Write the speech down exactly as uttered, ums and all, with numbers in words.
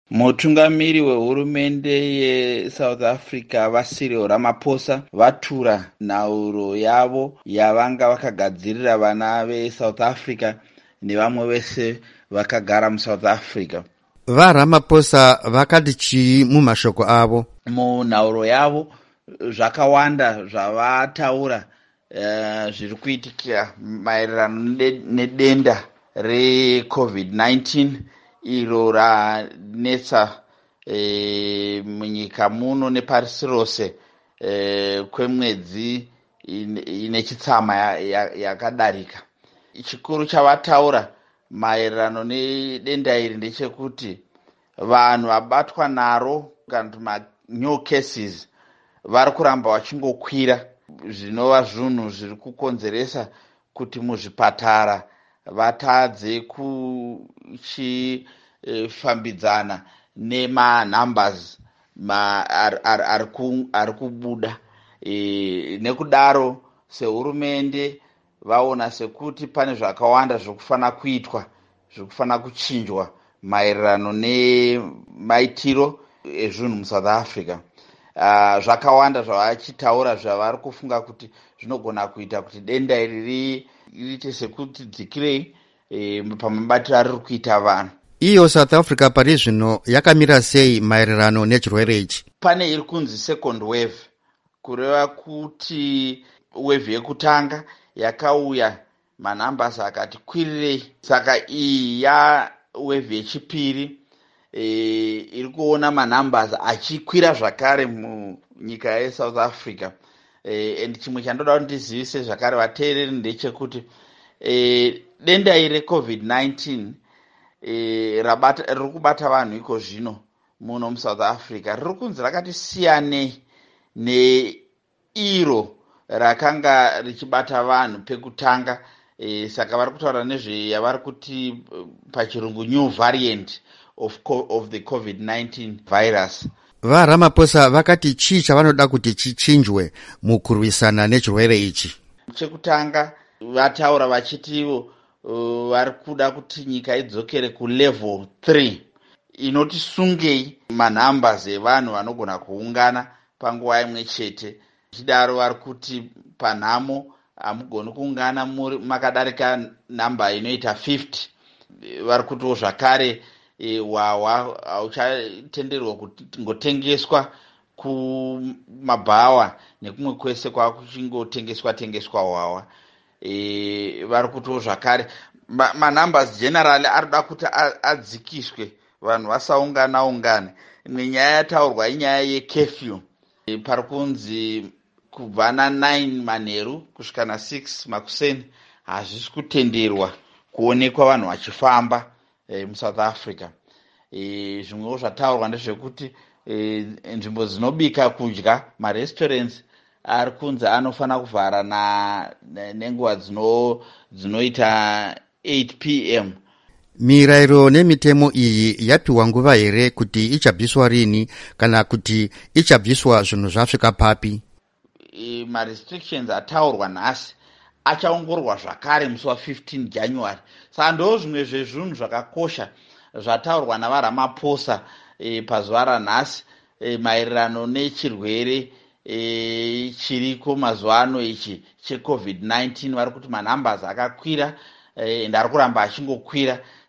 Mutungamiri wehurumende yeSouth Africa vaCyril Ramaphosa vatura nhauro yavo yavanga vakagadzirira vana veSouth Africa nevamwe vese vakagara muSouth Africa. VaRamaphosa vakati chii mumashoko avo? Munhauro yavo zvakawanda zvavataura uh, zviri kuitika maererano nedenda reCovid nineteen iro ranetsa e, munyika muno nepasi rose e, kwemwedzi ine chitsama yakadarika. Chikuru chavataura maererano nedenda iri ndechekuti vanhu vabatwa naro kana new cases vari kuramba vachingokwira, zvinova zvinhu zviri kukonzeresa kuti muzvipatara vatadze kuchifambidzana nemanumbers ari kubuda. E, nekudaro sehurumende vaona sekuti pane zvakawanda zvokufana kuitwa, zvokufana kuchinjwa maererano nemaitiro ezvinhu muSouth Africa. Uh, zvakawanda zvavachitaura zvavari kufunga kuti zvinogona kuita kuti denda iri riite sekuti dzikirei e, pamabatiro ari kuita vanhu. Iyo South Africa pari zvino yakamira sei maererano nechirwere ichi? Pane iri kunzi second wave, kureva kuti wave yekutanga yakauya manumbers akati kwirirei, saka iyi ya wave yechipiri e, iri kuona manumbers achikwira zvakare munyika yeSouth Africa. E, and chimwe chandoda kuti ndizivise zvakare vateereri ndechekuti e, denda iri reCovid nineteen e, rabata, riri kubata vanhu iko zvino muno muSouth Africa riri kunzi rakati siyanei neiro rakanga richibata vanhu pekutanga. E, saka vari kutaura nezveyavari kuti pachirungu new variant of, of the Covid nineteen virus. VaRamaphosa vakati chii chavanoda kuti chichinjwe mukurwisana nechirwere ichi? Chekutanga vataura vachitivo uh, vari kuda kuti nyika idzokere kulevel three inoti sungei manumbers evanhu vanogona kuungana panguva imwe chete. Chidaro vari kuti panhamo hamugoni kuungana makadarika namba inoita fifty. Vari kutiwo zvakare e, hwahwa hauchatenderwa kungotengeswa kumabhawa nekumwe kwese kwakuchingotengeswa tengeswa hwahwa. E, vari kutiwo zvakare manumbers generally arikuda kuti adzikiswe, vanhu vasaungana ungane. Imwe nyaya yataurwa inyaya yecurfew. E, pari kunzi kubva na9 manheru kusvika na6 makuseni hazvisi kutenderwa kuonekwa vanhu vachifamba e, muSouth Africa. E, zvimwewo zvataurwa ndezvekuti e, nzvimbo dzinobika kudya, marestaurants ari kunzi anofana kuvhara na nenguva dzino dzinoita eight p m. Mirayiro nemitemo iyi yapiwa nguva here kuti ichabviswa rini kana kuti ichabviswa zvinhu zvasvika papi? E, marestrictions ataurwa nhasi achaongororwa zvakare musi wa15 January. Saka ndo zvimwe zvezvinhu zvakakosha zvataurwa navaRamaphosa e, pazuva ranhasi e, maererano nechirwere e, chiriko mazuva ano ichi cheCovid nineteen. Vari kuti manumbers akakwira e, ende ari kuramba achingokwira.